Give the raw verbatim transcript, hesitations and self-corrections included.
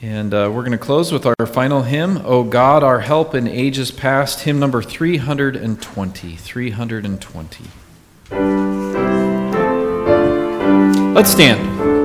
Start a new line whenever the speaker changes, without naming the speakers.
And uh, we're going to close with our final hymn, O God, Our Help in Ages Past, hymn number three hundred twenty. three hundred twenty. Let's stand.